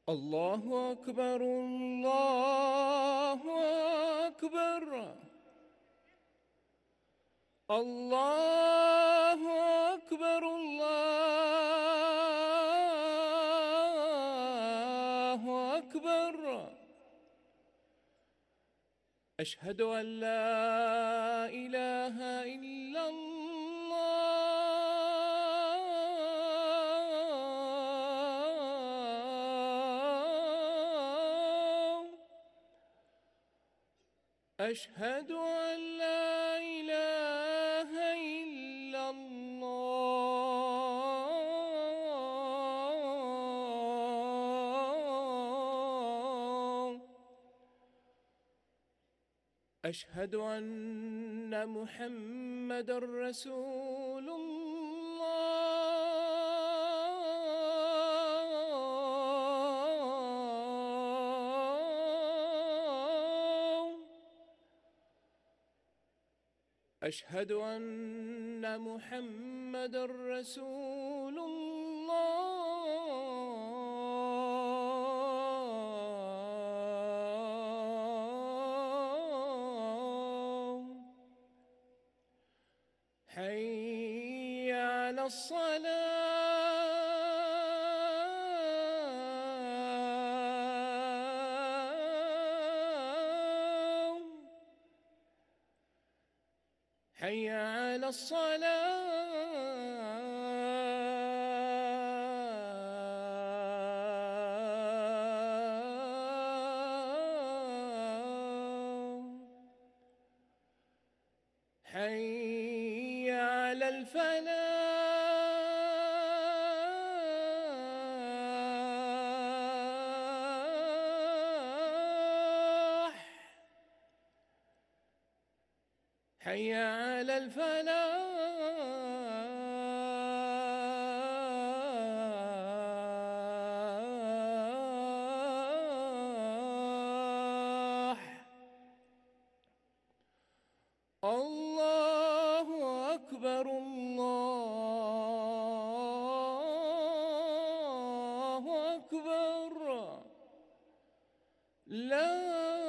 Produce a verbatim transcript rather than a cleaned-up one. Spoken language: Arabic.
الله أكبر الله أكبر الله أكبر الله أكبر. أشهد أن لا إله إلا الله. أشهد أن لا إله إلا الله. أشهد أن محمدًا رسول الله. أشهد أن محمدًا رسول الله. حي على الصلاة. حي على الصلاة. حي على الفلاح. حي على الفلاح. الله أكبر الله أكبر. لا